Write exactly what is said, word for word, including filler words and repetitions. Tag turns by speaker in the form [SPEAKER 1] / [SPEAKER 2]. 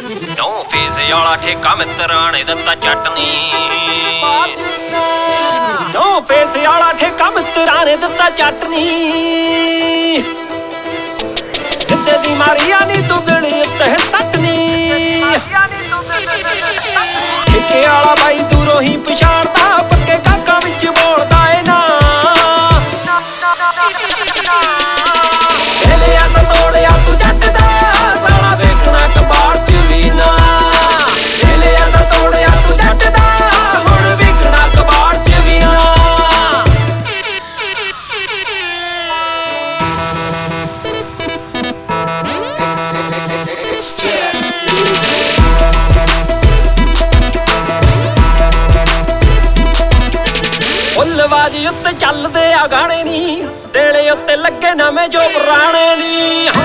[SPEAKER 1] ਨੌ ਫੇਸ ਵਾਲਾ ਠੇਕਾ ਮਿੱਤਰਾਂ ਨੇ ਦਿੱਤਾ ਚਟਨੀ ਨੌ ਫੇਸ ਵਾਲਾ ਠੇਕਾ ਮਿੱਤਰਾਂ ਨੇ ਦਿੱਤਾ ਚਟਨੀ ਜਿੱਦੇ ਦੀ ਮਾਰੀਆ ਨੀ ਤੂੰ ਦਿਲ ਉੱਤੇ ਸੱਟਨੀ ਠੇਕੇ ਵਾਲਾ ਬਾਈ ਦੂਰੋਂ ਹੀ ਪਛਾਣਦਾ ਪੱਕੇ ਕਾਕਾਂ ਵਿੱਚ ਬੋਲਦਾ ਏ ਨਾ ਵੇਲਿਆ ਸਤੋੜਿਆ ਤੂੰ ਜੱਟ ਦਾ ਸਾਲਾ ਵੇਖਣਾ ਕਬਾੜ ਚ ਵੀ ਨਾ ਵੇਲਿਆ ਸਤੋੜਿਆ ਤੂੰ ਜੱਟ ਦਾ ਹੁਣ ਵੇਖਣਾ ਕਬਾੜ ਚ ਵੀ ਨਾ ਫੁੱਲਬਾਜੀ ਉੱਤੇ ਚੱਲਦੇ ਆ ਗਾਣੇ ਨੀ ਦੇਲੇ ਉੱਤੇ ਲੱਗੇ ਨਵੇਂ ਜੋ ਪੁਰਾਣੇ ਨੀ